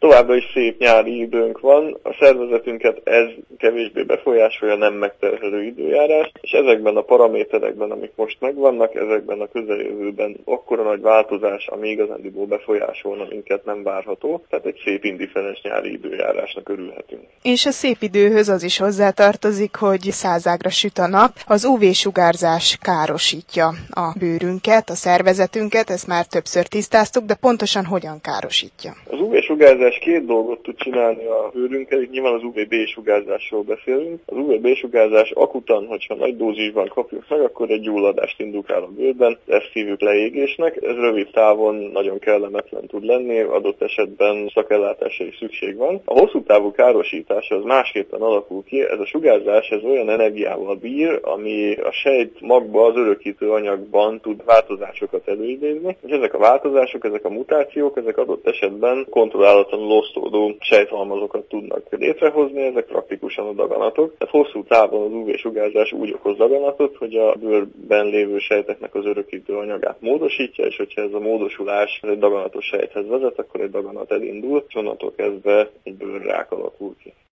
Továbbra is szép nyári időnk van, a szervezetünket ez kevésbé befolyásolja, nem megterhelő időjárás, és ezekben a paraméterekben, amik most megvannak, ezekben a közeljövőben akkora nagy változás, ami igazándiból befolyásolna minket, nem várható, tehát egy szép indiferens nyári időjárásnak örülhetünk. És a szép időhöz az is hozzátartozik, hogy százágra süt a nap, az UV-sugárzás károsítja a bőrünket, a szervezetünket, ezt már többször tisztáztuk, de pontosan hogyan károsítja? Az UV-sugárzás két dolgot tud csinálni a bőrünkkel, itt nyilván az UVB-sugárzásról beszélünk. Az UVB-sugárzás akutan, hogyha nagy dózisban kapjuk meg, akkor egy gyulladást indukál a bőrben, ezt hívjuk leégésnek, ez rövid távon nagyon kellemetlen tud lenni, adott esetben szakellátásra is szükség van. A hosszú távú károsítása az másképpen alakul ki, ez a sugárzás ez olyan energiával bír, ami a sejt magba, az örökítő anyagban tud változásokat előidézni, és ezek a változások, ezek a mutációk, ezek adott esetben kontrollálatlanul osztódó sejthalmazokat tudnak létrehozni, ezek praktikusan a daganatok. Tehát hosszú távon az UV-sugárzás úgy okoz daganatot, hogy a bőrben lévő sejteknek az örökítő anyagát módosítja, és hogyha ez a módosulás egy daganatos sejthez vezet, akkor egy daganat elindul, és onnantól kezdve egy bőrrák alakul ki.